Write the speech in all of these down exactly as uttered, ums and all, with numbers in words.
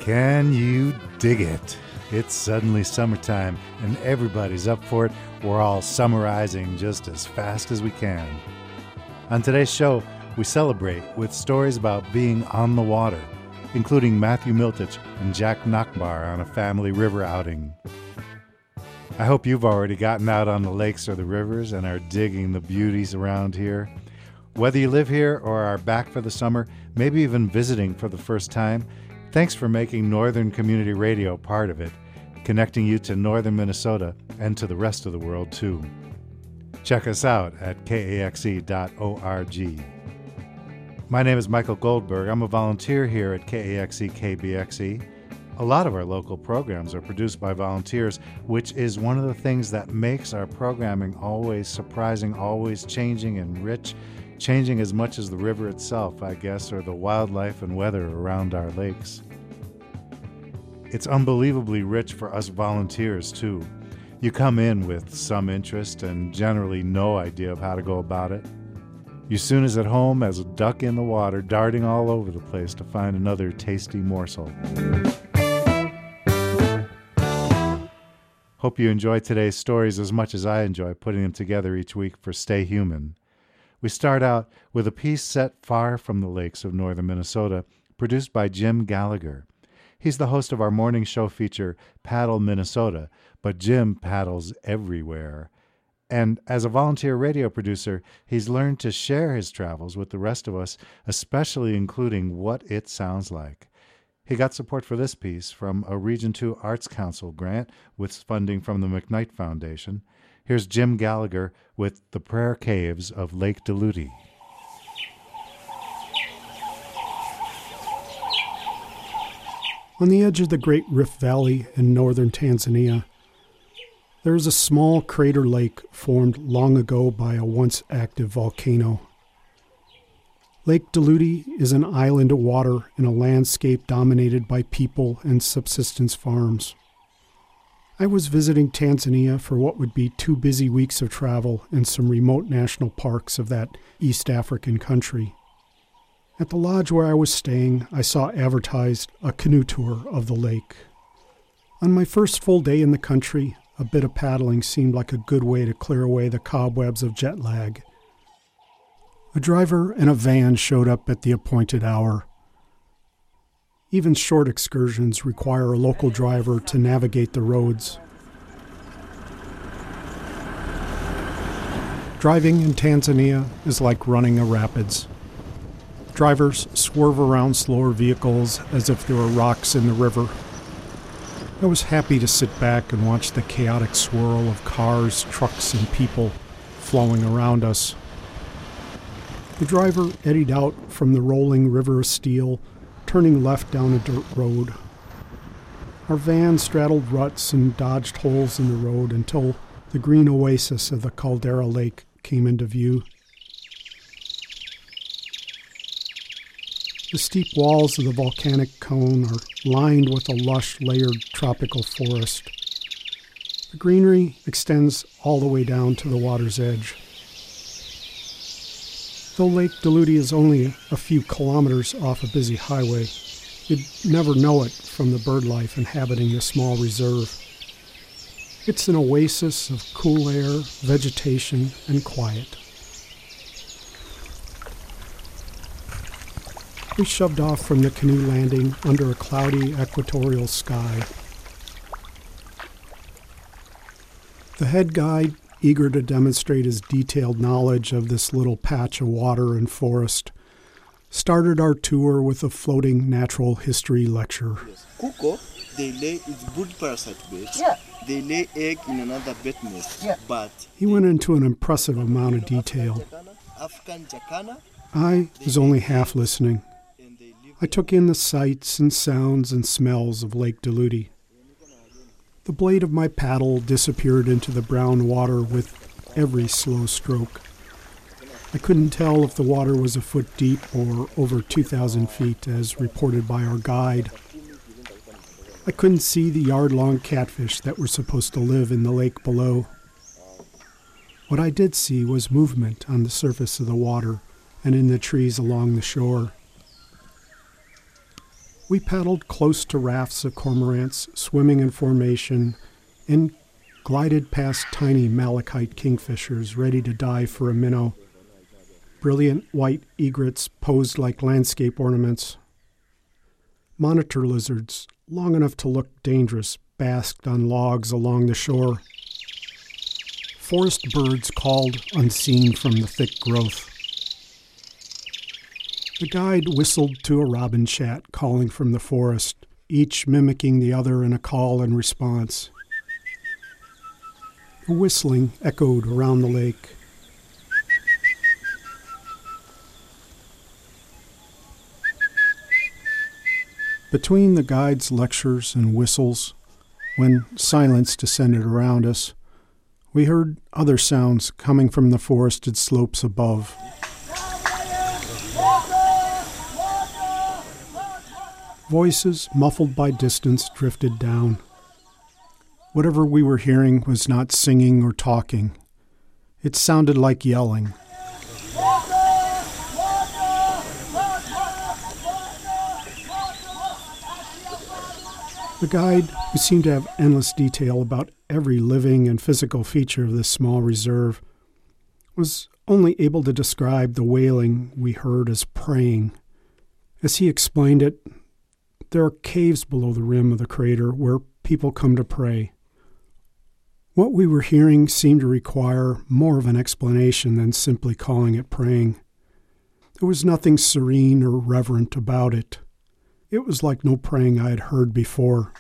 Can you dig it? It's suddenly summertime, and everybody's up for it. We're all summarizing just as fast as we can. On today's show, we celebrate with stories about being on the water, including Matthew Miltich and Jack Nachbar on a family river outing. I hope you've already gotten out on the lakes or the rivers and are digging the beauties around here. Whether you live here or are back for the summer, maybe even visiting for the first time, thanks for making Northern Community Radio part of it, connecting you to northern Minnesota and to the rest of the world, too. Check us out at K A X E dot org. My name is Michael Goldberg. I'm a volunteer here at K A X E K B X E. A lot of our local programs are produced by volunteers, which is one of the things that makes our programming always surprising, always changing and rich, changing as much as the river itself, I guess, or the wildlife and weather around our lakes. It's unbelievably rich for us volunteers, too. You come in with some interest and generally no idea of how to go about it. You're soon as at home as a duck in the water, darting all over the place to find another tasty morsel. Hope you enjoy today's stories as much as I enjoy putting them together each week for Stay Human. We start out with a piece set far from the lakes of northern Minnesota, produced by Jim Gallagher. He's the host of our morning show feature, Paddle Minnesota, but Jim paddles everywhere. And as a volunteer radio producer, he's learned to share his travels with the rest of us, especially including what it sounds like. He got support for this piece from a Region two Arts Council grant with funding from the McKnight Foundation. Here's Jim Gallagher with The Prayer Caves of Lake Diluti. On the edge of the Great Rift Valley in northern Tanzania, there is a small crater lake formed long ago by a once active volcano. Lake Diluti is an island of water in a landscape dominated by people and subsistence farms. I was visiting Tanzania for what would be two busy weeks of travel in some remote national parks of that East African country. At the lodge where I was staying, I saw advertised a canoe tour of the lake. On my first full day in the country, a bit of paddling seemed like a good way to clear away the cobwebs of jet lag. A driver and a van showed up at the appointed hour. Even short excursions require a local driver to navigate the roads. Driving in Tanzania is like running a rapids. Drivers swerve around slower vehicles as if there were rocks in the river. I was happy to sit back and watch the chaotic swirl of cars, trucks, and people flowing around us. The driver eddied out from the rolling river of steel, turning left down a dirt road. Our van straddled ruts and dodged holes in the road until the green oasis of the Caldera Lake came into view. The steep walls of the volcanic cone are lined with a lush, layered tropical forest. The greenery extends all the way down to the water's edge. Though Lake Diluti is only a few kilometers off a busy highway, you'd never know it from the bird life inhabiting the small reserve. It's an oasis of cool air, vegetation, and quiet. We shoved off from the canoe landing under a cloudy equatorial sky. The head guide, eager to demonstrate his detailed knowledge of this little patch of water and forest, started our tour with a floating natural history lecture. Yes. Cuckoo, they lay its brood parasite bed. Yeah. They lay egg in another bed nest. Yeah. But He went into an impressive amount of detail. African jacana. I was only half listening. I took in the sights and sounds and smells of Lake Diluti. The blade of my paddle disappeared into the brown water with every slow stroke. I couldn't tell if the water was a foot deep or over two thousand feet, as reported by our guide. I couldn't see the yard-long catfish that were supposed to live in the lake below. What I did see was movement on the surface of the water and in the trees along the shore. We paddled close to rafts of cormorants swimming in formation and glided past tiny malachite kingfishers ready to dive for a minnow. Brilliant white egrets posed like landscape ornaments. Monitor lizards, long enough to look dangerous, basked on logs along the shore. Forest birds called unseen from the thick growth. The guide whistled to a robin chat calling from the forest, each mimicking the other in a call and response. The whistling echoed around the lake. Between the guide's lectures and whistles, when silence descended around us, we heard other sounds coming from the forested slopes above. Voices, muffled by distance, drifted down. Whatever we were hearing was not singing or talking. It sounded like yelling. The guide, who seemed to have endless detail about every living and physical feature of this small reserve, was only able to describe the wailing we heard as praying. As he explained it, there are caves below the rim of the crater where people come to pray. What we were hearing seemed to require more of an explanation than simply calling it praying. There was nothing serene or reverent about it. It was like no praying I had heard before.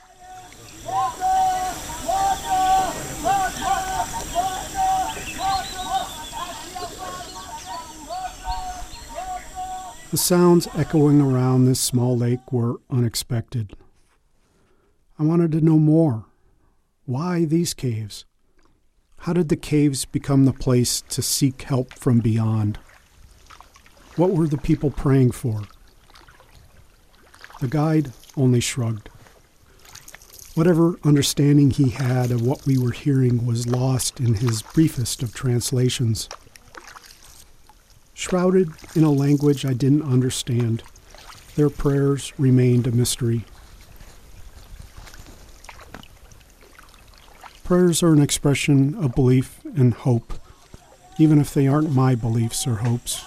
The sounds echoing around this small lake were unexpected. I wanted to know more. Why these caves? How did the caves become the place to seek help from beyond? What were the people praying for? The guide only shrugged. Whatever understanding he had of what we were hearing was lost in his briefest of translations. Shrouded in a language I didn't understand, their prayers remained a mystery. Prayers are an expression of belief and hope, even if they aren't my beliefs or hopes.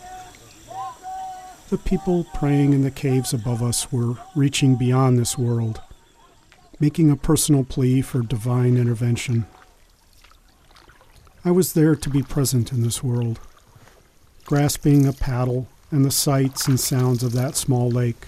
The people praying in the caves above us were reaching beyond this world, making a personal plea for divine intervention. I was there to be present in this world, grasping a paddle and the sights and sounds of that small lake.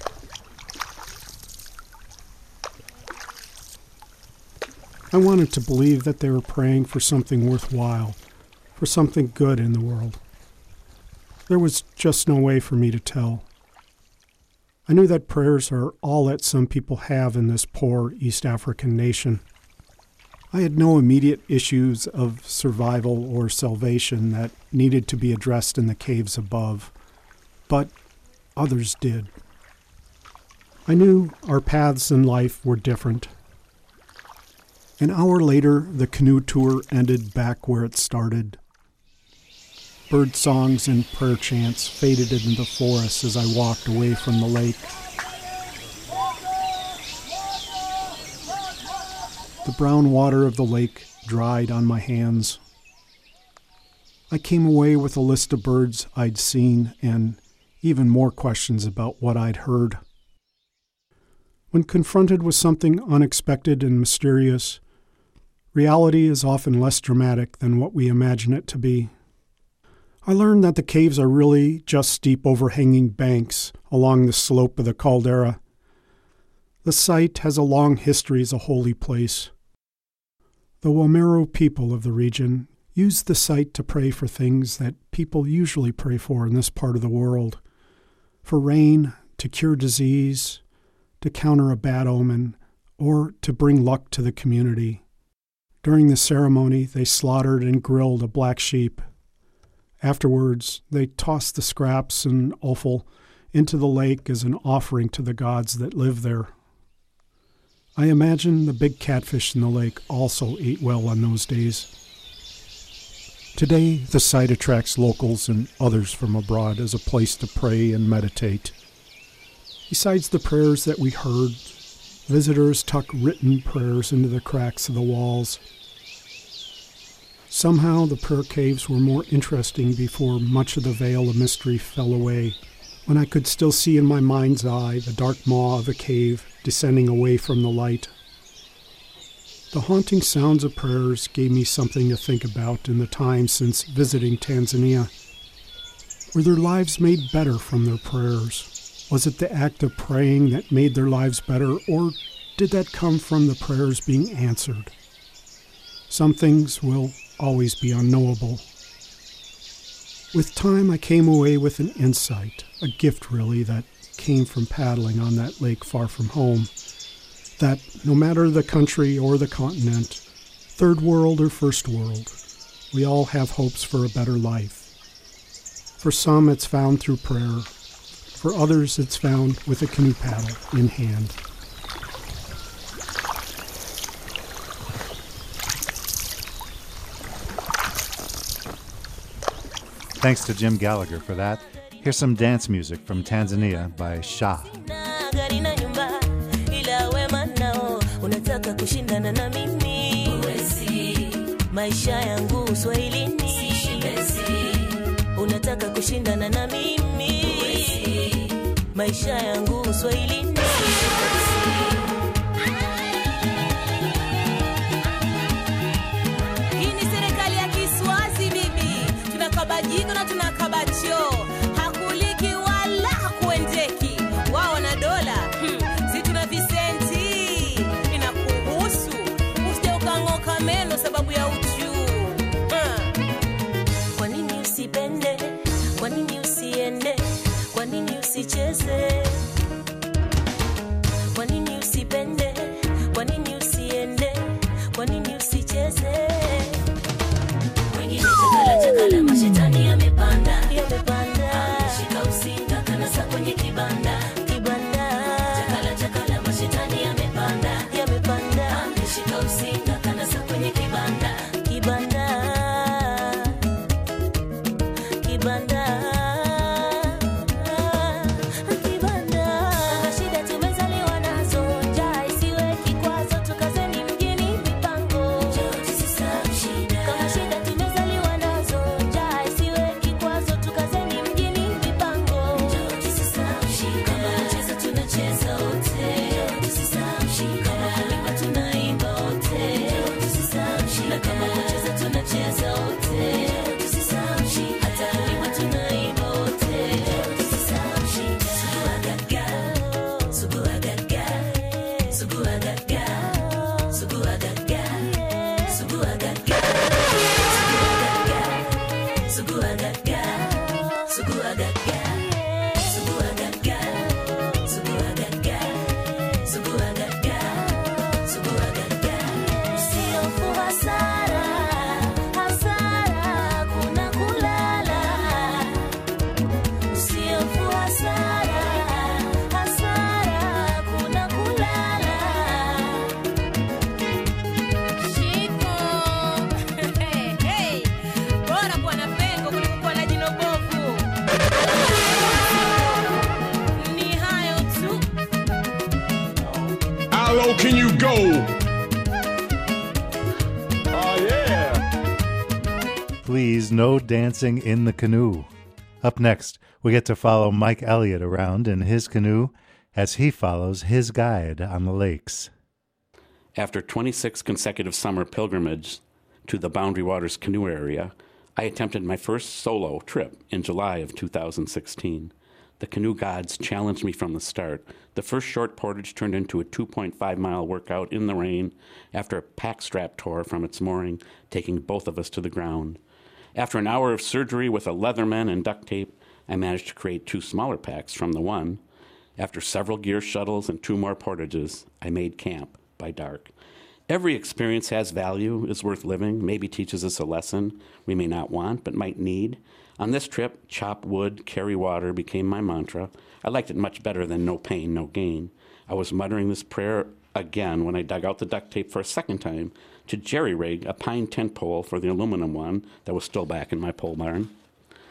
I wanted to believe that they were praying for something worthwhile, for something good in the world. There was just no way for me to tell. I knew that prayers are all that some people have in this poor East African nation. I had no immediate issues of survival or salvation that needed to be addressed in the caves above, but others did. I knew our paths in life were different. An hour later, the canoe tour ended back where it started. Bird songs and prayer chants faded into the forest as I walked away from the lake. The brown water of the lake dried on my hands. I came away with a list of birds I'd seen and even more questions about what I'd heard. When confronted with something unexpected and mysterious, reality is often less dramatic than what we imagine it to be. I learned that the caves are really just steep overhanging banks along the slope of the caldera. The site has a long history as a holy place. The Wamero people of the region use the site to pray for things that people usually pray for in this part of the world. For rain, to cure disease, to counter a bad omen, or to bring luck to the community. During the ceremony, they slaughtered and grilled a black sheep. Afterwards, they tossed the scraps and offal into the lake as an offering to the gods that live there. I imagine the big catfish in the lake also ate well on those days. Today, the site attracts locals and others from abroad as a place to pray and meditate. Besides the prayers that we heard, visitors tuck written prayers into the cracks of the walls. Somehow the prayer caves were more interesting before much of the veil of mystery fell away, when I could still see in my mind's eye the dark maw of a cave descending away from the light. The haunting sounds of prayers gave me something to think about in the time since visiting Tanzania. Were their lives made better from their prayers? Was it the act of praying that made their lives better, or did that come from the prayers being answered? Some things will always be unknowable. With time, I came away with an insight, a gift really, that came from paddling on that lake far from home, that no matter the country or the continent, third world or first world, we all have hopes for a better life. For some, it's found through prayer. For others, it's found with a canoe paddle in hand. Thanks to Jim Gallagher for that. Here's some dance music from Tanzania by Shah. Unataka kushindana na mimi, uwezi. Maisha yangu Uswahilini, unataka kushindana na mimi, uwezi. Maisha yangu Uswahilini. Hii ni serikali ya Kiswazi bibi, tunakaba jino na tunakaba choo, hakuliki wala hakuendeki, wao na dola, hmm. Si tuna visenti, inakuhusu, usije ukang'oka meno sababu ya uchu. hmm. Kwa nini usipende, kwa nini usiende, kwa nini usicheze, kwa nini usipende, kwa nini usiende, kwa nini usicheze. Wengine chakala chakala mashetani yamepanda, yamepanda, ameshika usinga kanasa kwenye kibanda, kibanda. Chakala chakala mashetani yamepanda, yamepanda, ameshika usinga kanasa kwenye kibanda, kibanda, kibanda. Can you go? Oh, yeah. Please, no dancing in the canoe. Up next, we get to follow Mike Elliott around in his canoe as he follows his guide on the lakes. After twenty-six consecutive summer pilgrimages to the Boundary Waters canoe area, I attempted my first solo trip in July of two thousand sixteen. The canoe gods challenged me from the start. The first short portage turned into a two point five mile workout in the rain after a pack strap tore from its mooring, taking both of us to the ground. After an hour of surgery with a Leatherman and duct tape, I managed to create two smaller packs from the one. After several gear shuttles and two more portages, I made camp by dark. Every experience has value, is worth living, maybe teaches us a lesson we may not want but might need. On this trip, chop wood, carry water became my mantra. I liked it much better than no pain, no gain. I was muttering this prayer again when I dug out the duct tape for a second time to jerry-rig a pine tent pole for the aluminum one that was still back in my pole barn.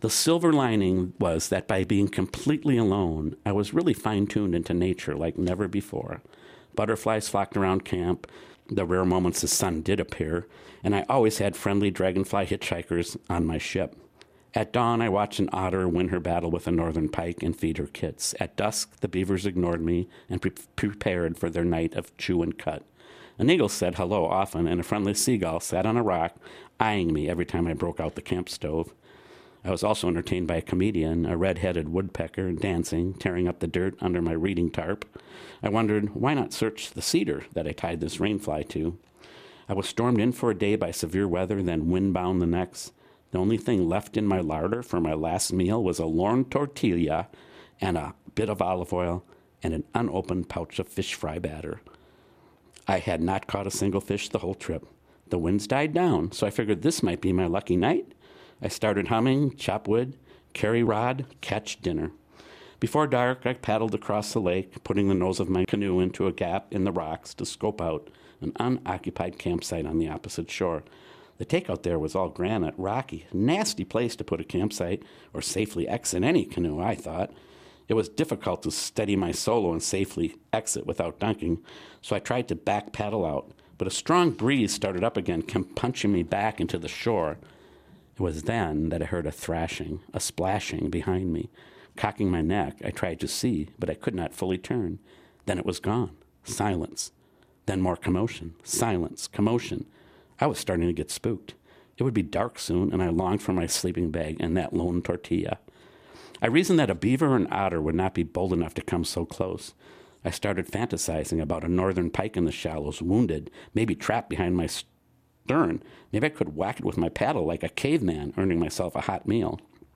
The silver lining was that by being completely alone, I was really fine-tuned into nature like never before. Butterflies flocked around camp, the rare moments the sun did appear, and I always had friendly dragonfly hitchhikers on my ship. At dawn, I watched an otter win her battle with a northern pike and feed her kits. At dusk, the beavers ignored me and pre- prepared for their night of chew and cut. An eagle said hello often, and a friendly seagull sat on a rock, eyeing me every time I broke out the camp stove. I was also entertained by a comedian, a red-headed woodpecker, dancing, tearing up the dirt under my reading tarp. I wondered, why not search the cedar that I tied this rainfly to? I was stormed in for a day by severe weather, then windbound the next. The only thing left in my larder for my last meal was a lorn tortilla and a bit of olive oil and an unopened pouch of fish fry batter. I had not caught a single fish the whole trip. The winds died down, so I figured this might be my lucky night. I started humming, chop wood, carry rod, catch dinner. Before dark, I paddled across the lake, putting the nose of my canoe into a gap in the rocks to scope out an unoccupied campsite on the opposite shore. The takeout there was all granite, rocky, nasty place to put a campsite or safely exit any canoe, I thought. It was difficult to steady my solo and safely exit without dunking, so I tried to back paddle out, but a strong breeze started up again, came punching me back into the shore. It was then that I heard a thrashing, a splashing behind me. Cocking my neck, I tried to see, but I could not fully turn. Then it was gone. Silence. Then more commotion. Silence. Commotion. I was starting to get spooked. It would be dark soon, and I longed for my sleeping bag and that lone tortilla. I reasoned that a beaver or an otter would not be bold enough to come so close. I started fantasizing about a northern pike in the shallows, wounded, maybe trapped behind my stern. Maybe I could whack it with my paddle like a caveman, earning myself a hot meal.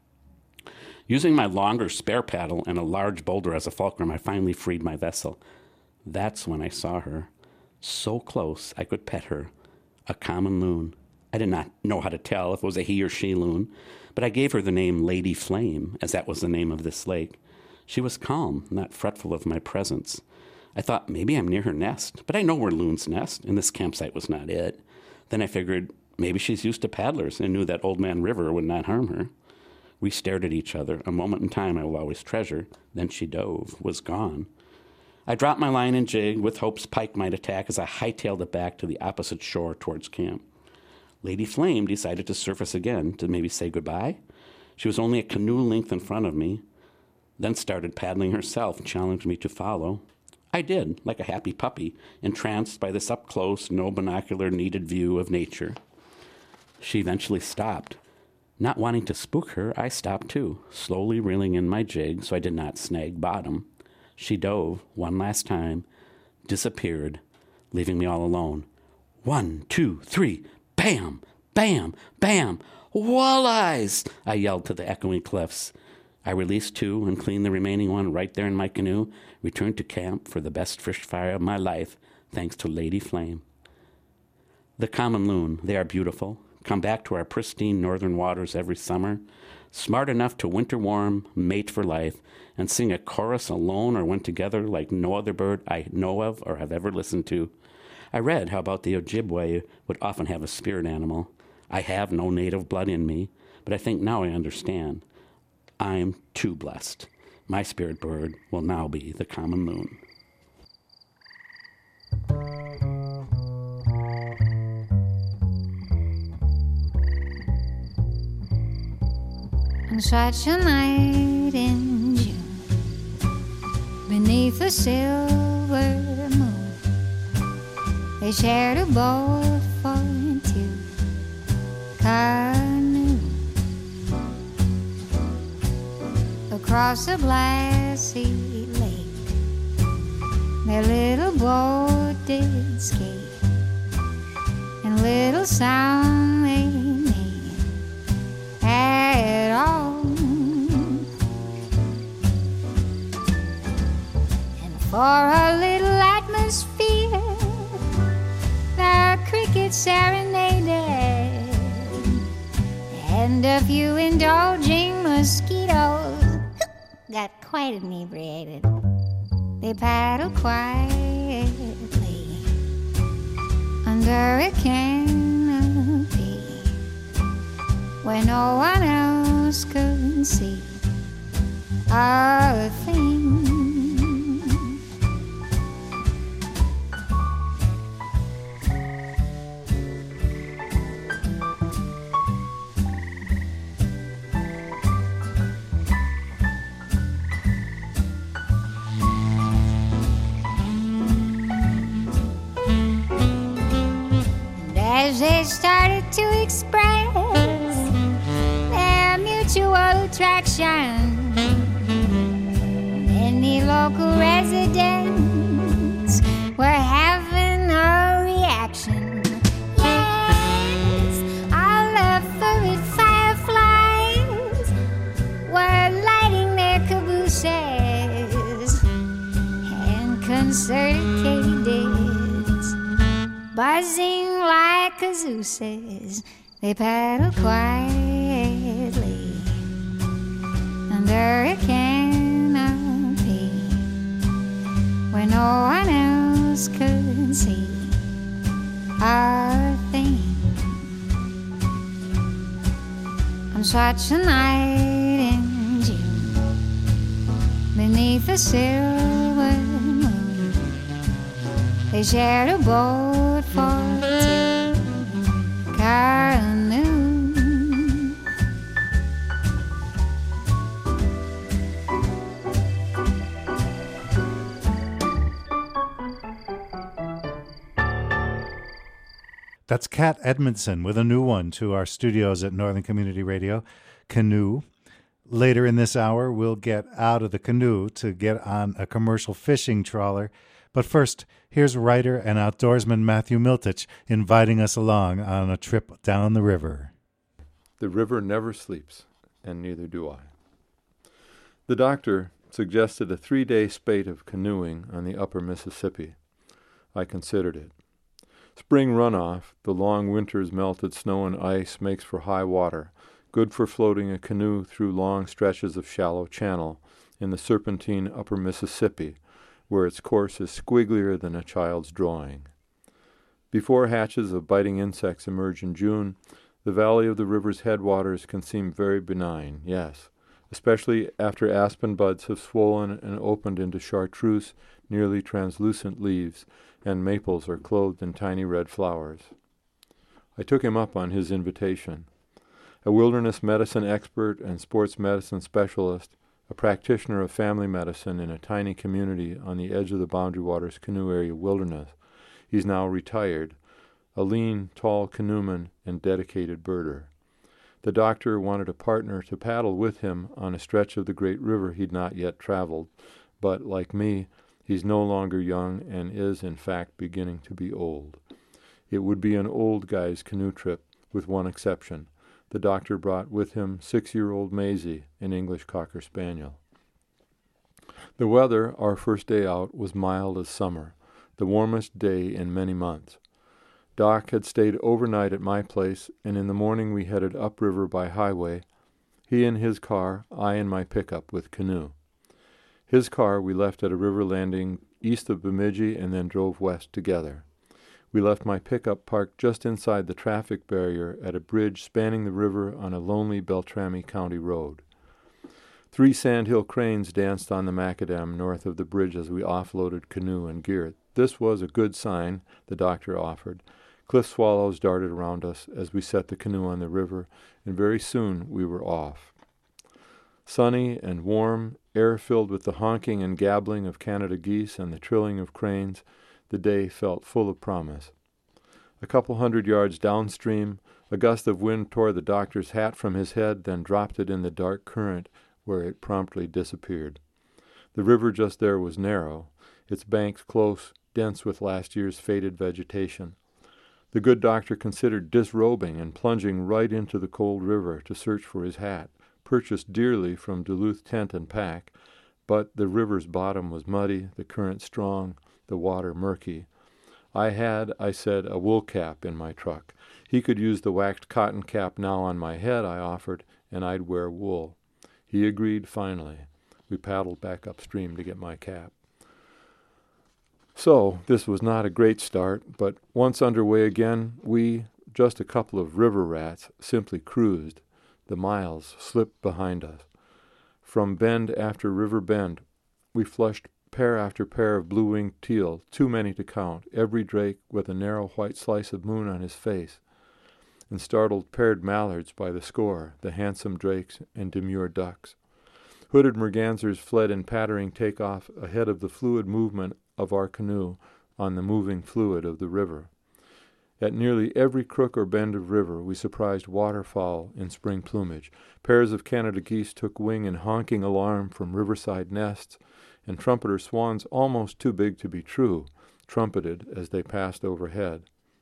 Using my longer spare paddle and a large boulder as a fulcrum, I finally freed my vessel. That's when I saw her. So close I could pet her. A common loon. I did not know how to tell if it was a he or she loon, but I gave her the name Lady Flame, as that was the name of this lake. She was calm, not fretful of my presence. I thought maybe I'm near her nest, but I know where loons nest, and this campsite was not it. Then I figured maybe she's used to paddlers and knew that Old Man River would not harm her. We stared at each other, a moment in time I will always treasure. Then she dove, was gone. I dropped my line and jig, with hopes pike might attack, as I hightailed it back to the opposite shore towards camp. Lady Flame decided to surface again to maybe say goodbye. She was only a canoe length in front of me, then started paddling herself and challenged me to follow. I did, like a happy puppy, entranced by this up-close, no binocular needed view of nature. She eventually stopped. Not wanting to spook her, I stopped too, slowly reeling in my jig so I did not snag bottom. She dove, one last time, disappeared, leaving me all alone. One, two, three, bam, bam, bam, walleyes! I yelled to the echoing cliffs. I released two and cleaned the remaining one right there in my canoe, returned to camp for the best fish fry of my life, thanks to Lady Flame. The common loon, they are beautiful, come back to our pristine northern waters every summer, smart enough to winter warm, mate for life, and sing a chorus alone or when together like no other bird I know of or have ever listened to. I read how about the Ojibwe would often have a spirit animal. I have no native blood in me, but I think now I understand. I'm too blessed. My spirit bird will now be the common loon. On such a night in June, beneath the silver moon, they shared a boat for two canoes across a glassy lake. Their little boat did skate, and little sound they made at all. And for a little atmosphere, the crickets serenaded, and a few indulging mosquitoes got quite inebriated. They paddled quietly under a canopy where no one else else couldn't see a thing. As they started to express their mutual attraction, many local residents were having a reaction. Yes, our love-furred fireflies were lighting their cabooses, and concerted katydids buzzing like cazooses. They paddled quietly under a canopy where no one else could see a thing. On such a night in June, beneath a silver moon, they shared a boat for two, canoe. That's Kat Edmondson with a new one to our studios at Northern Community Radio, Canoe. Later in this hour, we'll get out of the canoe to get on a commercial fishing trawler. But first, here's writer and outdoorsman Matthew Miltich inviting us along on a trip down the river. The river never sleeps, and neither do I. The doctor suggested a three-day spate of canoeing on the upper Mississippi. I considered it. Spring runoff, the long winter's melted snow and ice, makes for high water, good for floating a canoe through long stretches of shallow channel in the serpentine upper Mississippi, where its course is squigglier than a child's drawing. Before hatches of biting insects emerge in June, the valley of the river's headwaters can seem very benign, yes, especially after aspen buds have swollen and opened into chartreuse, nearly translucent leaves, and maples are clothed in tiny red flowers. I took him up on his invitation. A wilderness medicine expert and sports medicine specialist, a practitioner of family medicine in a tiny community on the edge of the Boundary Waters Canoe Area wilderness. He's now retired, a lean, tall canoeman and dedicated birder. The doctor wanted a partner to paddle with him on a stretch of the great river he'd not yet traveled, but, like me, he's no longer young and is, in fact, beginning to be old. It would be an old guy's canoe trip, with one exception. The doctor brought with him six-year-old Maisie, an English Cocker Spaniel. The weather, our first day out, was mild as summer, the warmest day in many months. Doc had stayed overnight at my place, and in the morning we headed upriver by highway, he in his car, I in my pickup with canoe. His car we left at a river landing east of Bemidji and then drove west together. We left my pickup parked just inside the traffic barrier at a bridge spanning the river on a lonely Beltrami County road. Three sandhill cranes danced on the macadam north of the bridge as we offloaded canoe and gear. This was a good sign, the doctor offered. Cliff swallows darted around us as we set the canoe on the river, and very soon we were off. Sunny and warm, air filled with the honking and gabbling of Canada geese and the trilling of cranes, the day felt full of promise. A couple hundred yards downstream, a gust of wind tore the doctor's hat from his head, then dropped it in the dark current, where it promptly disappeared. The river just there was narrow, its banks close, dense with last year's faded vegetation. The good doctor considered disrobing and plunging right into the cold river to search for his hat, purchased dearly from Duluth Tent and Pack, but the river's bottom was muddy, the current strong, the water murky. I had, I said, a wool cap in my truck. He could use the waxed cotton cap now on my head, I offered, and I'd wear wool. He agreed finally. We paddled back upstream to get my cap. So, this was not a great start, but once underway again, we, just a couple of river rats, simply cruised, The miles slipped behind us. From bend after river bend, we flushed pair after pair of blue-winged teal, too many to count, every drake with a narrow white slice of moon on his face, and startled paired mallards by the score, the handsome drakes and demure ducks. Hooded mergansers fled in pattering takeoff ahead of the fluid movement of our canoe on the moving fluid of the river. At nearly every crook or bend of river we surprised waterfowl in spring plumage. Pairs of Canada geese took wing in honking alarm from riverside nests, and trumpeter swans almost too big to be true trumpeted as they passed overhead.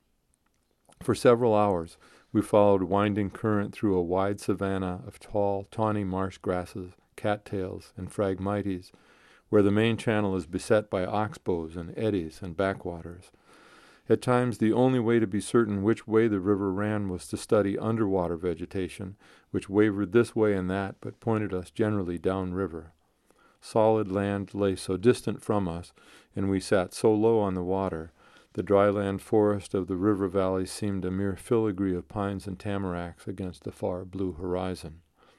For several hours we followed winding current through a wide savanna of tall, tawny marsh grasses, cattails, and phragmites, where the main channel is beset by oxbows and eddies and backwaters. At times the only way to be certain which way the river ran was to study underwater vegetation, which wavered this way and that, but pointed us generally downriver. Solid land lay so distant from us, and we sat so low on the water, the dry-land forest of the river valley seemed a mere filigree of pines and tamaracks against the far blue horizon.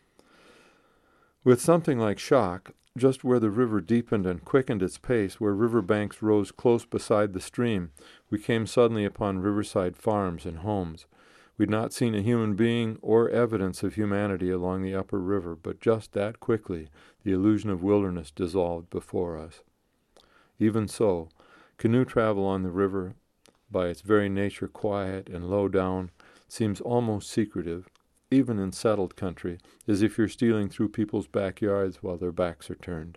With something like shock, just where the river deepened and quickened its pace, where river banks rose close beside the stream, we came suddenly upon riverside farms and homes. We'd not seen a human being or evidence of humanity along the upper river, but just that quickly the illusion of wilderness dissolved before us. Even so, canoe travel on the river, by its very nature quiet and low down, seems almost secretive, even in settled country, as if you're stealing through people's backyards while their backs are turned.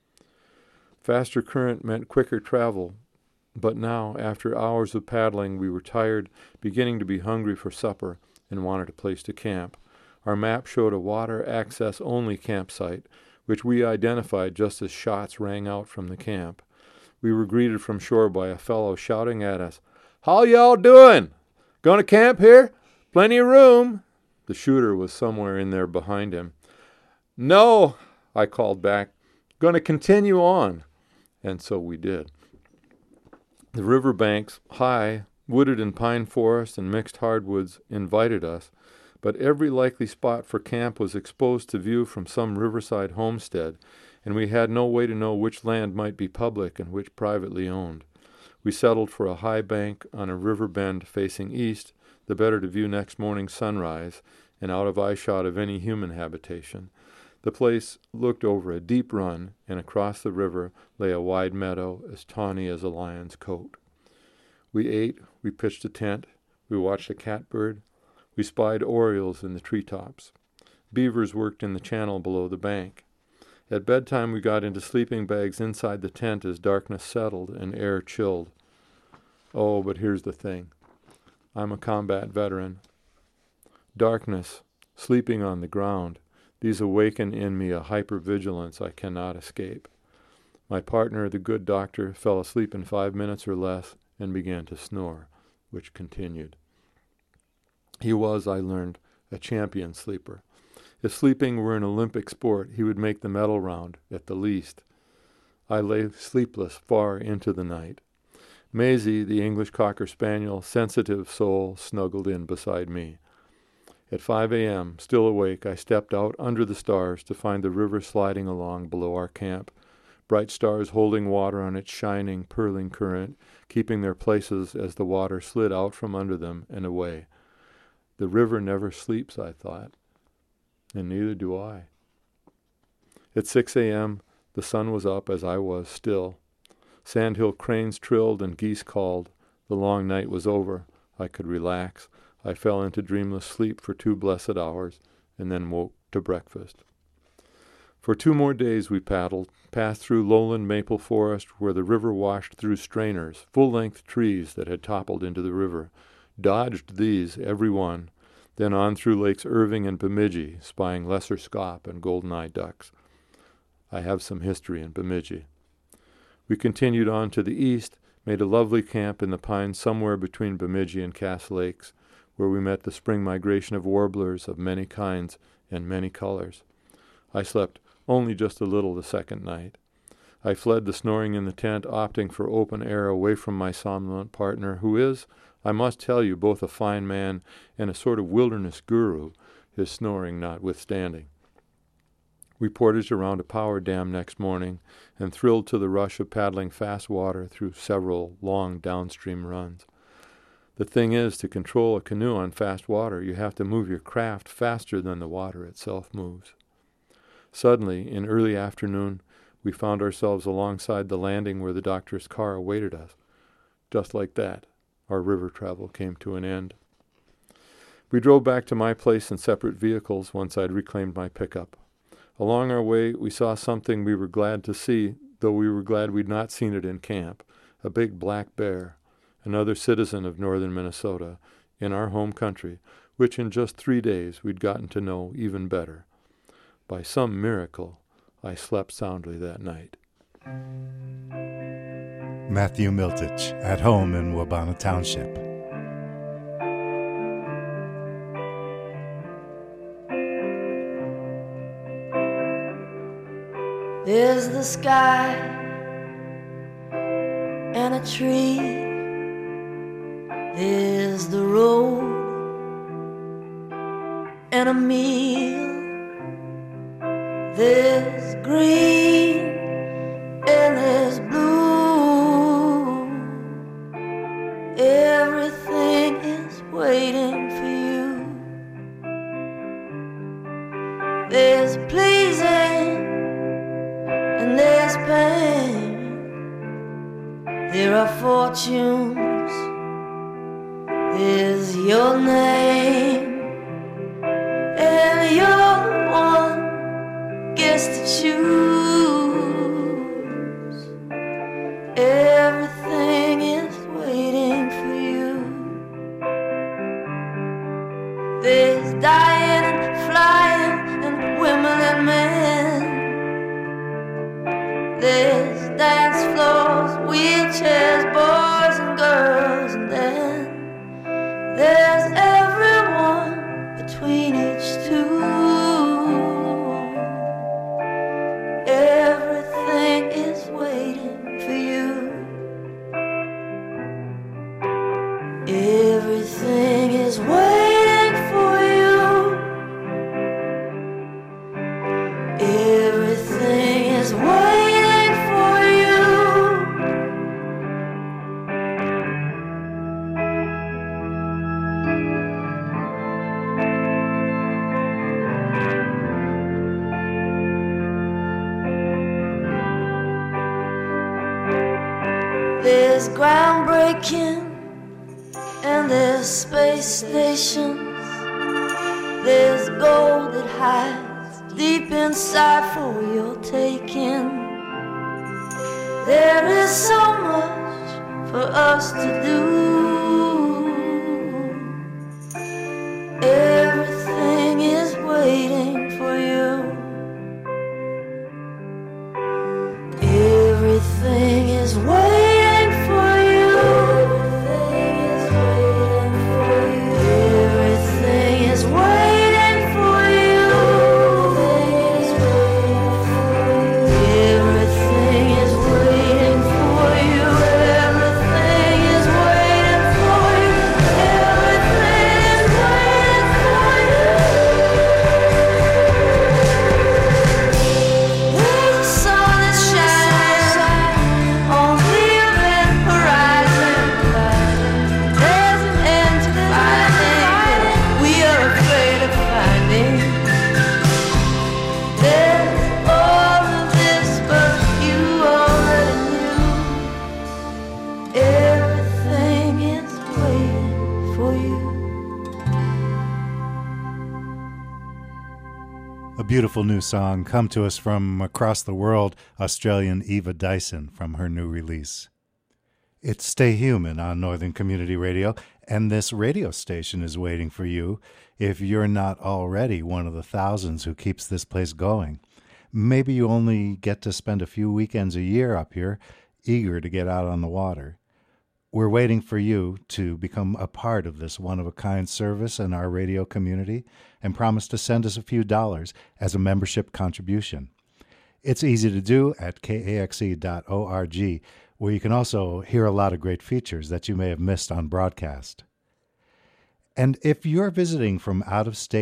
Faster current meant quicker travel, but now, after hours of paddling, we were tired, beginning to be hungry for supper, and wanted a place to camp. Our map showed a water-access-only campsite, which we identified just as shots rang out from the camp. We were greeted from shore by a fellow shouting at us, "How y'all doing? Gonna camp here? Plenty of room." The shooter was somewhere in there behind him. "No," I called back, "gonna continue on." And so we did. The river banks, high, wooded in pine forest and mixed hardwoods, invited us, but every likely spot for camp was exposed to view from some riverside homestead, and we had no way to know which land might be public and which privately owned. We settled for a high bank on a river bend facing east, the better to view next morning's sunrise, and out of eyeshot of any human habitation. The place looked over a deep run, and across the river lay a wide meadow as tawny as a lion's coat. We ate, we pitched a tent, we watched a catbird, we spied orioles in the treetops. Beavers worked in the channel below the bank. At bedtime we got into sleeping bags inside the tent as darkness settled and air chilled. Oh, but here's the thing. I'm a combat veteran. Darkness, sleeping on the ground, these awaken in me a hypervigilance I cannot escape. My partner, the good doctor, fell asleep in five minutes or less and began to snore, which continued. He was, I learned, a champion sleeper. If sleeping were an Olympic sport, he would make the medal round, at the least. I lay sleepless far into the night. Maisie, the English Cocker Spaniel, sensitive soul, snuggled in beside me. At five a.m., still awake, I stepped out under the stars to find the river sliding along below our camp, bright stars holding water on its shining, purling current, keeping their places as the water slid out from under them and away. The river never sleeps, I thought, and neither do I. At six a.m., the sun was up as I was still. Sandhill cranes trilled and geese called. The long night was over. I could relax. I fell into dreamless sleep for two blessed hours, and then woke to breakfast. For two more days we paddled, passed through lowland maple forest where the river washed through strainers, full-length trees that had toppled into the river, dodged these, every one, then on through Lakes Irving and Bemidji, spying lesser scaup and golden-eye ducks. I have some history in Bemidji. We continued on to the east, made a lovely camp in the pines somewhere between Bemidji and Cass Lakes, where we met the spring migration of warblers of many kinds and many colors. I slept only just a little the second night. I fled the snoring in the tent, opting for open air away from my somnolent partner, who is, I must tell you, both a fine man and a sort of wilderness guru, his snoring notwithstanding. We portaged around a power dam next morning and thrilled to the rush of paddling fast water through several long downstream runs. The thing is, to control a canoe on fast water, you have to move your craft faster than the water itself moves. Suddenly, in early afternoon, we found ourselves alongside the landing where the doctor's car awaited us. Just like that, our river travel came to an end. We drove back to my place in separate vehicles once I'd reclaimed my pickup. Along our way, we saw something we were glad to see, though we were glad we'd not seen it in camp, a big black bear, another citizen of northern Minnesota, in our home country, which in just three days we'd gotten to know even better. By some miracle, I slept soundly that night. Matthew Miltich, at home in Wabana Township. There's the sky and a tree. There's the road and a meal. There's green and there's blue. Everything is waiting for you. There's pleasing and there's pain. There are fortunes. There's your name, and you're the one gets to choose. Everything is waiting for you. There's dying and flying and women and men. There's dance floors, wheelchairs, boys and girls, and then there's everyone between each two. Everything is waiting for you. Everything is waiting for you. Everything is waiting for you. There's groundbreaking and there's space stations. There's gold that hides deep inside for your taking. There is so much for us to do. Everything is waiting for you. Everything is waiting. Beautiful new song come to us from across the world, Australian Eva Dyson from her new release. It's Stay Human on Northern Community Radio, and this radio station is waiting for you if you're not already one of the thousands who keeps this place going. Maybe you only get to spend a few weekends a year up here, eager to get out on the water. We're waiting for you to become a part of this one-of-a-kind service in our radio community and promise to send us a few dollars as a membership contribution. It's easy to do at K A X E dot org, where you can also hear a lot of great features that you may have missed on broadcast. And if you're visiting from out of state,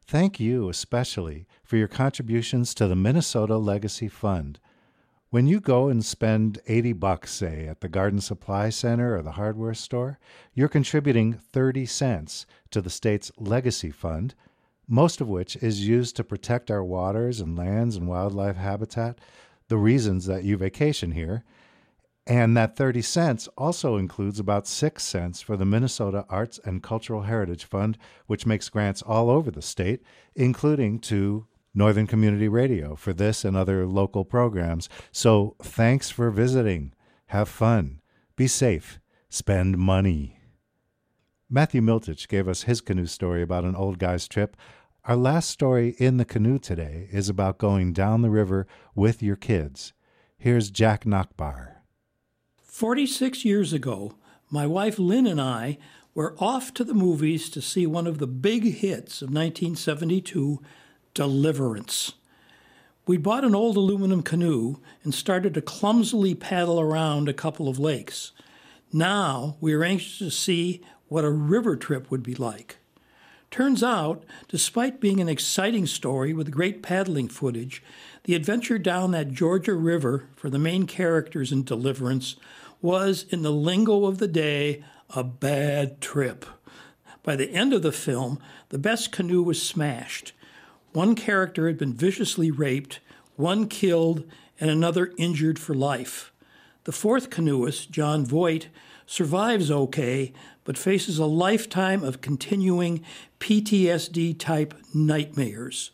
Thank you especially for your contributions to the Minnesota Legacy Fund. When you go and spend eighty bucks, say, at the Garden Supply Center or the hardware store, you're contributing thirty cents to the state's Legacy Fund, most of which is used to protect our waters and lands and wildlife habitat, the reasons that you vacation here. And that thirty cents also includes about six cents for the Minnesota Arts and Cultural Heritage Fund, which makes grants all over the state, including to Northern Community Radio for this and other local programs. So thanks for visiting. Have fun. Be safe. Spend money. Matthew Miltich gave us his canoe story about an old guy's trip. Our last story in the canoe today is about going down the river with your kids. Here's Jack Nachbar. Forty-six years ago, my wife Lynn and I were off to the movies to see one of the big hits of nineteen seventy-two, Deliverance. We bought an old aluminum canoe and started to clumsily paddle around a couple of lakes. Now we were anxious to see what a river trip would be like. Turns out, despite being an exciting story with great paddling footage, the adventure down that Georgia River for the main characters in Deliverance was, in the lingo of the day, a bad trip. By the end of the film, the best canoe was smashed. One character had been viciously raped, one killed, and another injured for life. The fourth canoeist, John Voight, survives okay, but faces a lifetime of continuing P T S D-type nightmares.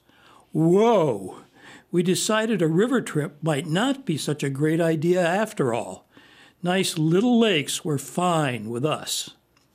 Whoa! We decided a river trip might not be such a great idea after all. Nice little lakes were fine with us.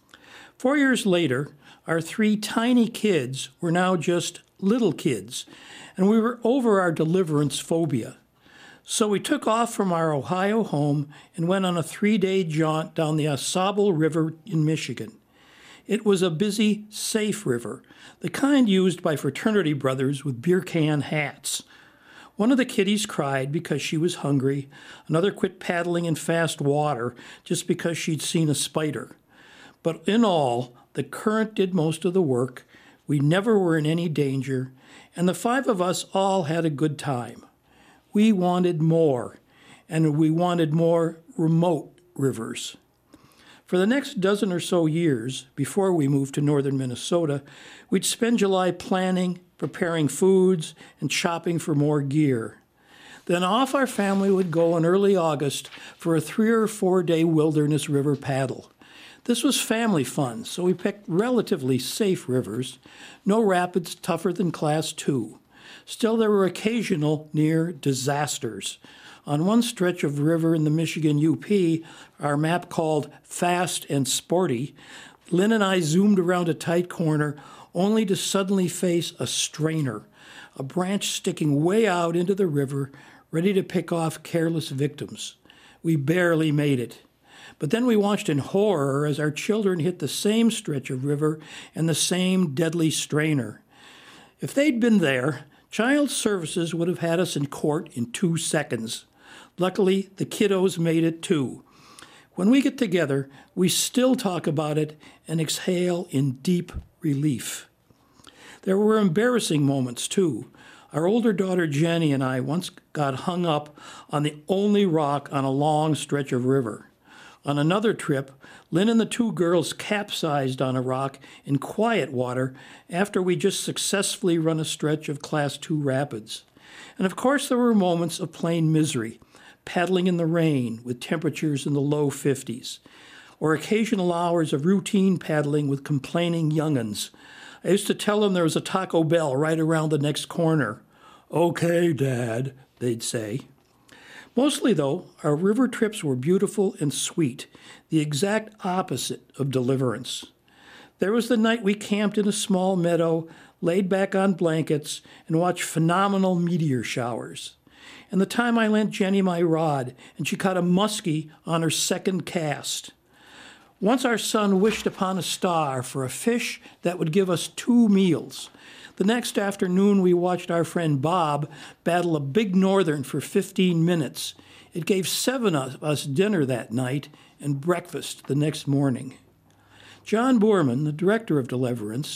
Four years later, our three tiny kids were now just little kids, and we were over our deliverance phobia. So we took off from our Ohio home and went on a three-day jaunt down the AuSable River in Michigan. It was a busy, safe river, the kind used by fraternity brothers with beer can hats. One of the kiddies cried because she was hungry. Another quit paddling in fast water just because she'd seen a spider. But in all, the current did most of the work. We never were in any danger, and the five of us all had a good time. We wanted more, and we wanted more remote rivers. For the next dozen or so years, before we moved to northern Minnesota, we'd spend July planning, preparing foods, and shopping for more gear. Then off our family would go in early August for a three or four day wilderness river paddle. This was family fun, so we picked relatively safe rivers, no rapids tougher than class two. Still, there were occasional near disasters. On one stretch of river in the Michigan U P, our map called Fast and Sporty, Lynn and I zoomed around a tight corner only to suddenly face a strainer, a branch sticking way out into the river, ready to pick off careless victims. We barely made it. But then we watched in horror as our children hit the same stretch of river and the same deadly strainer. If they'd been there, Child Services would have had us in court in two seconds. Luckily, the kiddos made it too. When we get together, we still talk about it and exhale in deep relief. There were embarrassing moments too. Our older daughter Jenny and I once got hung up on the only rock on a long stretch of river. On another trip, Lynn and the two girls capsized on a rock in quiet water after we just successfully run a stretch of Class two rapids. And of course there were moments of plain misery, paddling in the rain with temperatures in the low fifties, or occasional hours of routine paddling with complaining young'uns. I used to tell them there was a Taco Bell right around the next corner. "Okay, Dad," they'd say. Mostly, though, our river trips were beautiful and sweet, the exact opposite of Deliverance. There was the night we camped in a small meadow, laid back on blankets, and watched phenomenal meteor showers. And the time I lent Jenny my rod, and she caught a muskie on her second cast. Once our son wished upon a star for a fish that would give us two meals. The next afternoon, we watched our friend Bob battle a big northern for fifteen minutes. It gave seven of us dinner that night and breakfast the next morning. John Boorman, the director of Deliverance,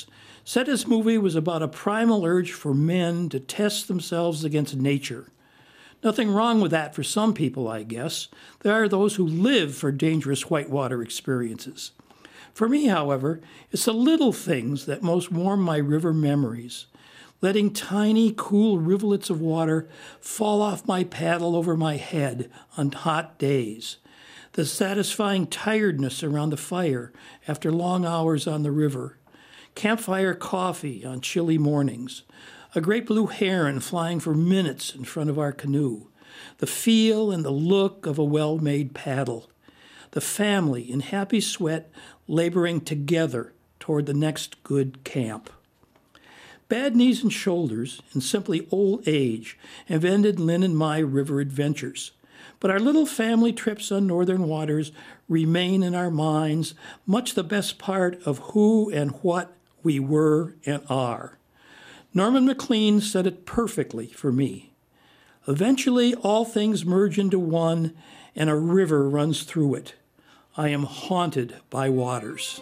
Said this movie was about a primal urge for men to test themselves against nature. Nothing wrong with that for some people, I guess. There are those who live for dangerous whitewater experiences. For me, however, it's the little things that most warm my river memories. Letting tiny, cool rivulets of water fall off my paddle over my head on hot days. The satisfying tiredness around the fire after long hours on the river. Campfire coffee on chilly mornings. A great blue heron flying for minutes in front of our canoe. The feel and the look of a well-made paddle. The family in happy sweat laboring together toward the next good camp. Bad knees and shoulders and simply old age have ended Lynn and my river adventures. But our little family trips on northern waters remain in our minds much the best part of who and what we were and are. Norman MacLean said it perfectly for me. Eventually, all things merge into one, and a river runs through it. I am haunted by waters.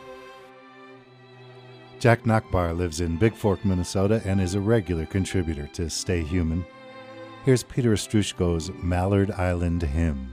Jack Nachbar lives in Big Fork, Minnesota, and is a regular contributor to Stay Human. Here's Peter Ostrushko's Mallard Island Hymn.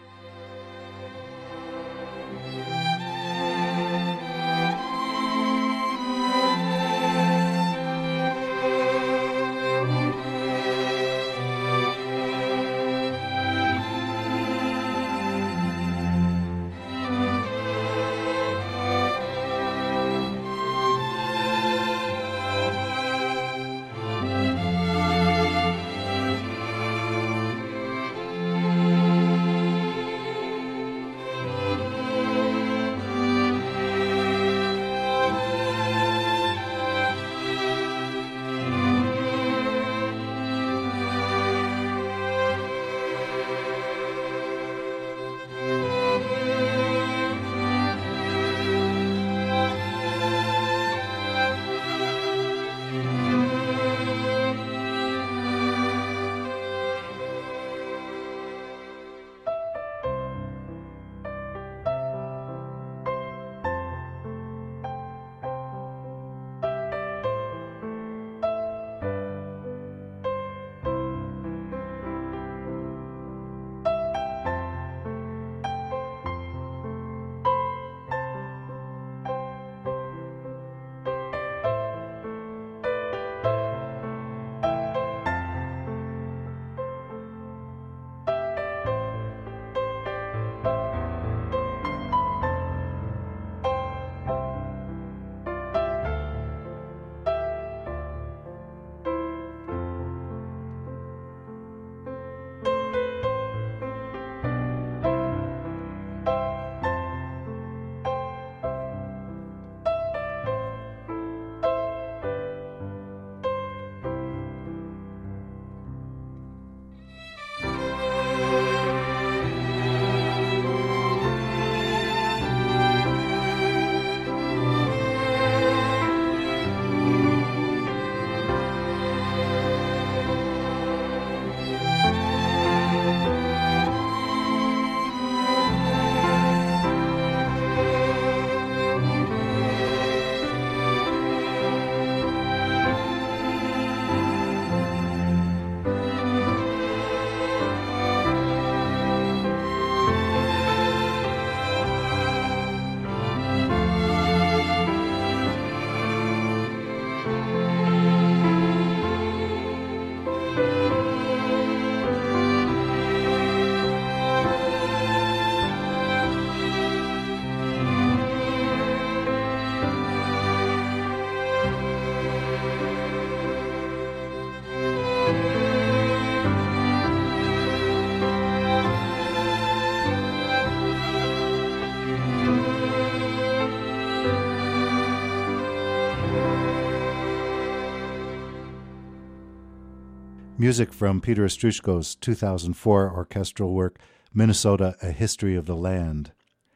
Music from Peter Ostrushko's two thousand four orchestral work, Minnesota, A History of the Land.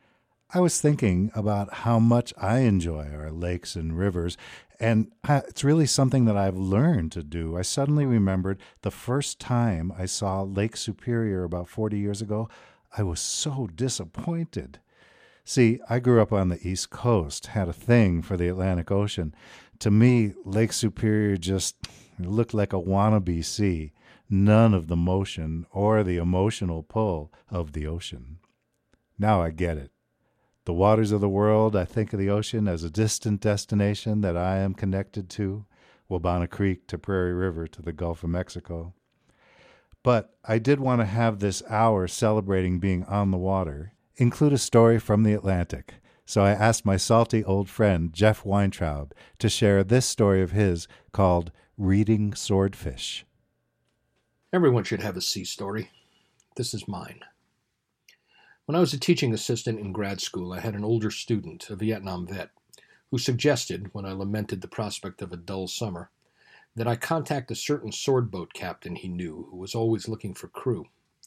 I was thinking about how much I enjoy our lakes and rivers, and it's really something that I've learned to do. I suddenly remembered the first time I saw Lake Superior about forty years ago. I was so disappointed. See, I grew up on the East Coast, had a thing for the Atlantic Ocean. To me, Lake Superior just looked like a wannabe sea, none of the motion or the emotional pull of the ocean. Now I get it. The waters of the world, I think of the ocean as a distant destination that I am connected to, Wabana Creek to Prairie River to the Gulf of Mexico. But I did want to have this hour celebrating being on the water include a story from the Atlantic, so I asked my salty old friend Jeff Weintraub to share this story of his called Reading Swordfish. Everyone should have a sea story. This is mine. When I was a teaching assistant in grad school, I had an older student, a Vietnam vet, who suggested, when I lamented the prospect of a dull summer, that I contact a certain sword boat captain he knew who was always looking for crew.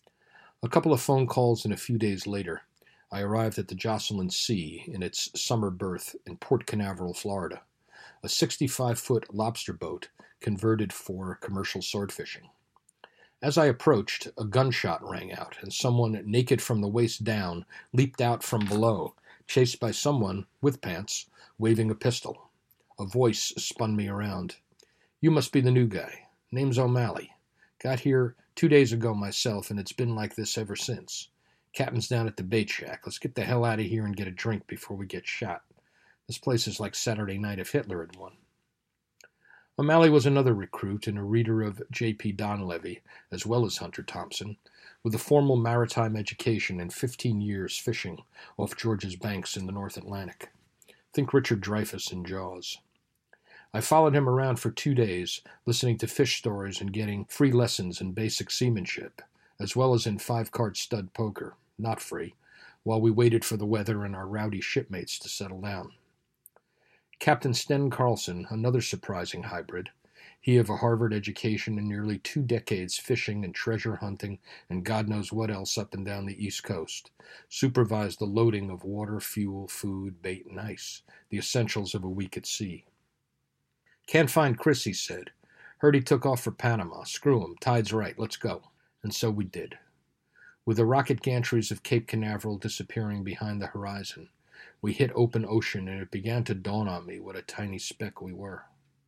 A couple of phone calls and a few days later, I arrived at the Jocelyn Sea in its summer berth in Port Canaveral, Florida, a sixty-five foot lobster boat converted for commercial sword fishing. As I approached, a gunshot rang out, and someone naked from the waist down leaped out from below, chased by someone with pants, waving a pistol. A voice spun me around. "You must be the new guy. Name's O'Malley. Got here two days ago myself, and it's been like this ever since. Captain's down at the bait shack. Let's get the hell out of here and get a drink before we get shot. This place is like Saturday night if Hitler had won." O'Malley was another recruit and a reader of J P Donlevy, as well as Hunter Thompson, with a formal maritime education and fifteen years fishing off Georgia's banks in the North Atlantic. Think Richard Dreyfuss in Jaws. I followed him around for two days, listening to fish stories and getting free lessons in basic seamanship, as well as in five-card stud poker, not free, while we waited for the weather and our rowdy shipmates to settle down. Captain Sten Carlson, another surprising hybrid, he of a Harvard education and nearly two decades fishing and treasure hunting and God knows what else up and down the East Coast, supervised the loading of water, fuel, food, bait, and ice, the essentials of a week at sea. "Can't find Chris," he said. "Heard he took off for Panama. Screw him. Tide's right. Let's go." And so we did. With the rocket gantries of Cape Canaveral disappearing behind the horizon, we hit open ocean, and it began to dawn on me what a tiny speck we were.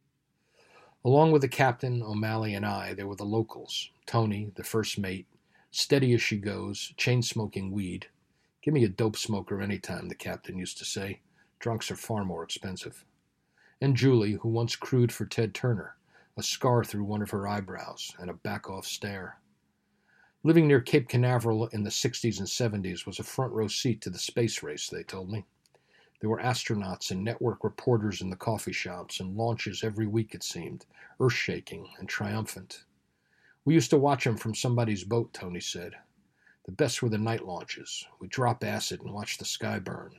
Along with the captain, O'Malley, and I, there were the locals. Tony, the first mate, steady as she goes, chain-smoking weed. "Give me a dope smoker any time," the captain used to say. "Drunks are far more expensive." And Julie, who once crewed for Ted Turner, a scar through one of her eyebrows and a back-off stare. Living near Cape Canaveral in the sixties and seventies was a front-row seat to the space race, they told me. There were astronauts and network reporters in the coffee shops and launches every week, it seemed, earth-shaking and triumphant. "We used to watch them from somebody's boat," Tony said. "The best were the night launches. We'd drop acid and watch the sky burn."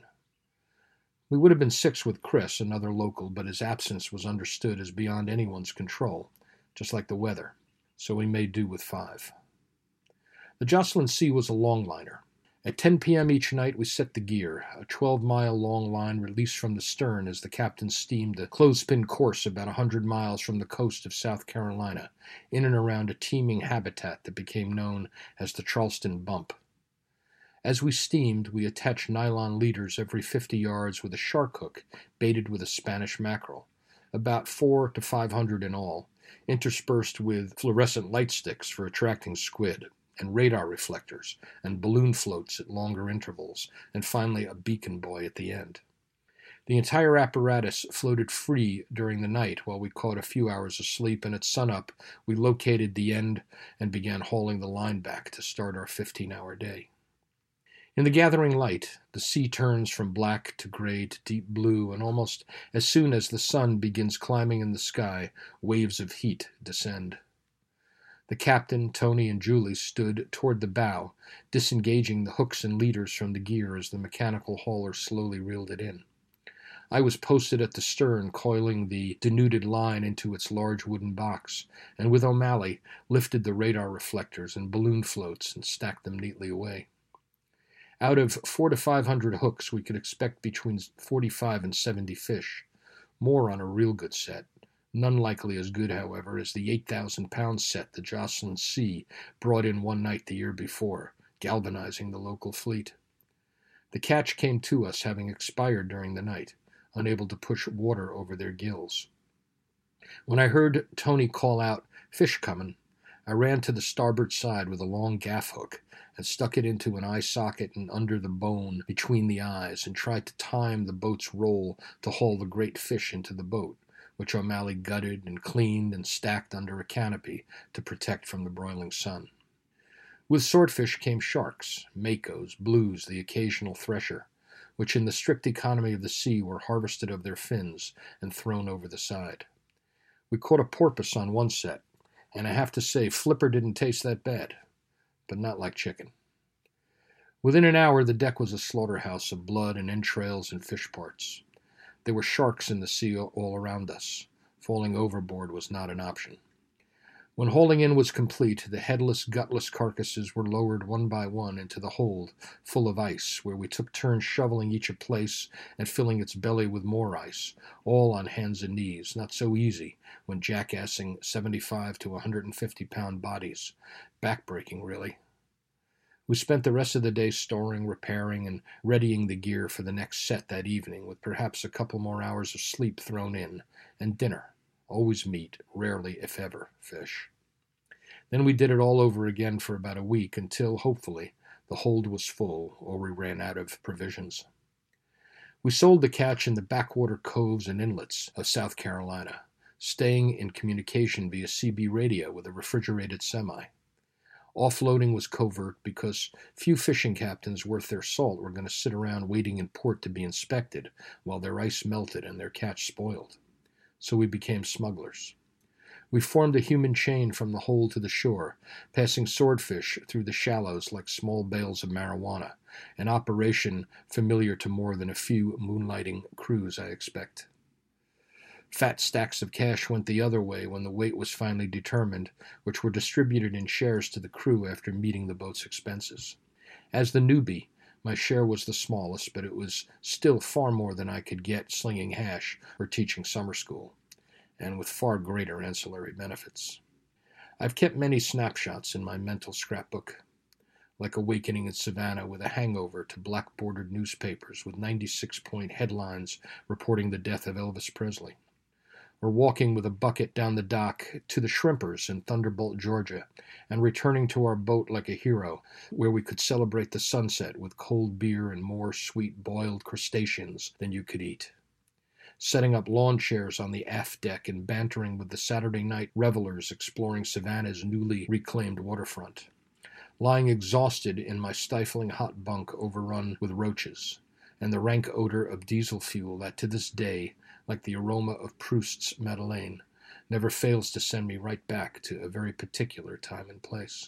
We would have been six with Chris, another local, but his absence was understood as beyond anyone's control, just like the weather, so we made do with five. The Jocelyn Sea was a longliner. At ten p.m. each night we set the gear, a twelve-mile-long line released from the stern as the captain steamed a clothespin course about a hundred miles from the coast of South Carolina, in and around a teeming habitat that became known as the Charleston Bump. As we steamed, we attached nylon leaders every fifty yards with a shark hook baited with a Spanish mackerel, about four to five hundred in all, interspersed with fluorescent light sticks for attracting squid, and radar reflectors, and balloon floats at longer intervals, and finally a beacon buoy at the end. The entire apparatus floated free during the night while we caught a few hours of sleep, and at sunup we located the end and began hauling the line back to start our fifteen-hour day. In the gathering light, the sea turns from black to gray to deep blue, and almost as soon as the sun begins climbing in the sky, waves of heat descend. The captain, Tony, and Julie stood toward the bow, disengaging the hooks and leaders from the gear as the mechanical hauler slowly reeled it in. I was posted at the stern, coiling the denuded line into its large wooden box, and with O'Malley lifted the radar reflectors and balloon floats and stacked them neatly away. Out of four to five hundred hooks, we could expect between forty-five and seventy fish, more on a real good set. None likely as good, however, as the eight thousand pound set the Jocelyn Sea brought in one night the year before, galvanizing the local fleet. The catch came to us having expired during the night, unable to push water over their gills. When I heard Tony call out, "Fish comin'," I ran to the starboard side with a long gaff hook and stuck it into an eye socket and under the bone between the eyes and tried to time the boat's roll to haul the great fish into the boat, which O'Malley gutted and cleaned and stacked under a canopy to protect from the broiling sun. With swordfish came sharks, makos, blues, the occasional thresher, which in the strict economy of the sea were harvested of their fins and thrown over the side. We caught a porpoise on one set, and I have to say Flipper didn't taste that bad, but not like chicken. Within an hour the deck was a slaughterhouse of blood and entrails and fish parts. There were sharks in the sea all around us. Falling overboard was not an option. When hauling in was complete, the headless, gutless carcasses were lowered one by one into the hold, full of ice, where we took turns shoveling each a place and filling its belly with more ice, all on hands and knees, not so easy when jackassing seventy-five to one hundred fifty pound bodies. Backbreaking, really. We spent the rest of the day storing, repairing, and readying the gear for the next set that evening, with perhaps a couple more hours of sleep thrown in, and dinner. Always meat, rarely, if ever, fish. Then we did it all over again for about a week until, hopefully, the hold was full or we ran out of provisions. We sold the catch in the backwater coves and inlets of South Carolina, staying in communication via C B radio with a refrigerated semi. Offloading was covert because few fishing captains worth their salt were going to sit around waiting in port to be inspected while their ice melted and their catch spoiled. So we became smugglers. We formed a human chain from the hold to the shore, passing swordfish through the shallows like small bales of marijuana, an operation familiar to more than a few moonlighting crews, I expect. Fat stacks of cash went the other way when the weight was finally determined, which were distributed in shares to the crew after meeting the boat's expenses. As the newbie, my share was the smallest, but it was still far more than I could get slinging hash or teaching summer school, and with far greater ancillary benefits. I've kept many snapshots in my mental scrapbook, like awakening in Savannah with a hangover to black-bordered newspapers with ninety-six point headlines reporting the death of Elvis Presley, or walking with a bucket down the dock to the Shrimpers in Thunderbolt, Georgia, and returning to our boat like a hero, where we could celebrate the sunset with cold beer and more sweet boiled crustaceans than you could eat. Setting up lawn chairs on the aft deck and bantering with the Saturday night revelers exploring Savannah's newly reclaimed waterfront. Lying exhausted in my stifling hot bunk overrun with roaches, and the rank odor of diesel fuel that to this day, like the aroma of Proust's Madeleine, never fails to send me right back to a very particular time and place.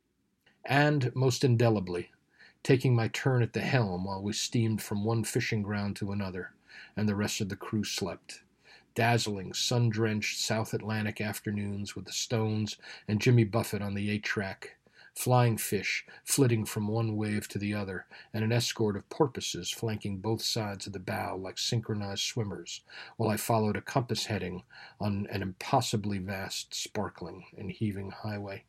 And, most indelibly, taking my turn at the helm while we steamed from one fishing ground to another, and the rest of the crew slept. Dazzling, sun-drenched South Atlantic afternoons with the Stones and Jimmy Buffett on the eight-track, flying fish flitting from one wave to the other, and an escort of porpoises flanking both sides of the bow like synchronized swimmers, while I followed a compass heading on an impossibly vast, sparkling, and heaving highway.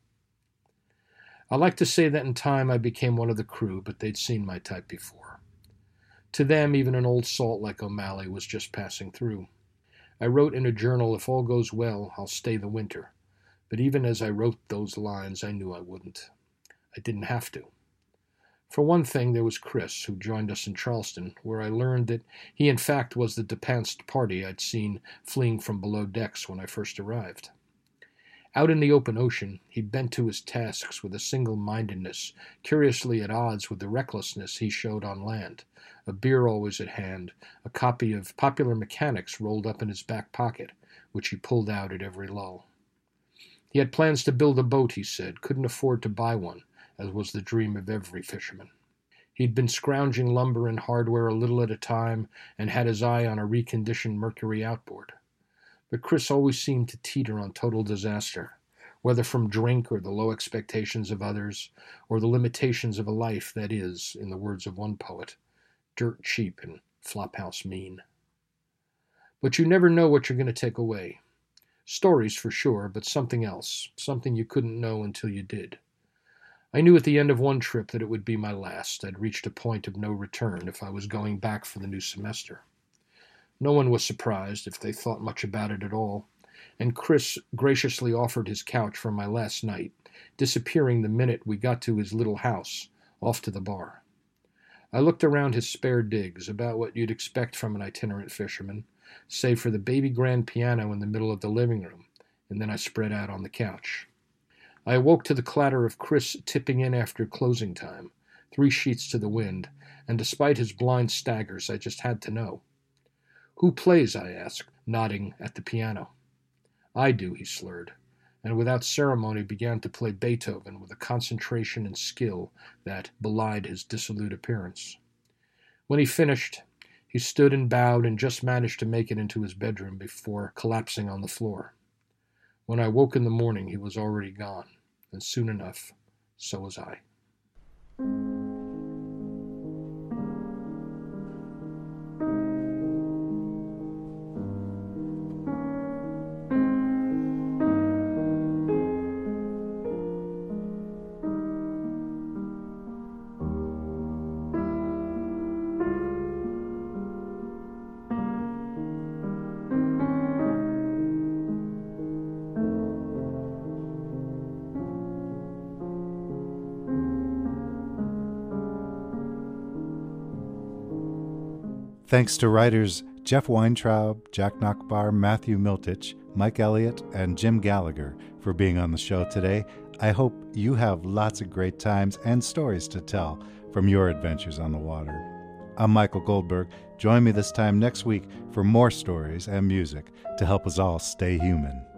I like to say that in time I became one of the crew, but they'd seen my type before. To them, even an old salt like O'Malley was just passing through. I wrote in a journal, "If all goes well, I'll stay the winter." But even as I wrote those lines, I knew I wouldn't. I didn't have to. For one thing, there was Chris, who joined us in Charleston, where I learned that he in fact was the depanced party I'd seen fleeing from below decks when I first arrived. Out in the open ocean, he bent to his tasks with a single-mindedness curiously at odds with the recklessness he showed on land, a beer always at hand, a copy of Popular Mechanics rolled up in his back pocket, which he pulled out at every lull. He had plans to build a boat, he said, couldn't afford to buy one, as was the dream of every fisherman. He'd been scrounging lumber and hardware a little at a time and had his eye on a reconditioned Mercury outboard. But Chris always seemed to teeter on total disaster, whether from drink or the low expectations of others, or the limitations of a life that is, in the words of one poet, dirt cheap and flophouse mean. But you never know what you're going to take away. Stories for sure, but something else, something you couldn't know until you did. I knew at the end of one trip that it would be my last. I'd reached a point of no return if I was going back for the new semester. No one was surprised, if they thought much about it at all, and Chris graciously offered his couch for my last night, disappearing the minute we got to his little house, off to the bar. I looked around his spare digs, about what you'd expect from an itinerant fisherman, save for the baby grand piano in the middle of the living room, and then I spread out on the couch. I awoke to the clatter of Chris tipping in after closing time, three sheets to the wind, and despite his blind staggers, I just had to know. "Who plays?" I asked, nodding at the piano. "I do," he slurred, and without ceremony began to play Beethoven with a concentration and skill that belied his dissolute appearance. When he finished, he stood and bowed and just managed to make it into his bedroom before collapsing on the floor. When I woke in the morning, he was already gone, and soon enough, so was I. Thanks to writers Jeff Weintraub, Jack Nachbar, Matthew Miltich, Mike Elliott, and Jim Gallagher for being on the show today. I hope you have lots of great times and stories to tell from your adventures on the water. I'm Michael Goldberg. Join me this time next week for more stories and music to help us all stay human.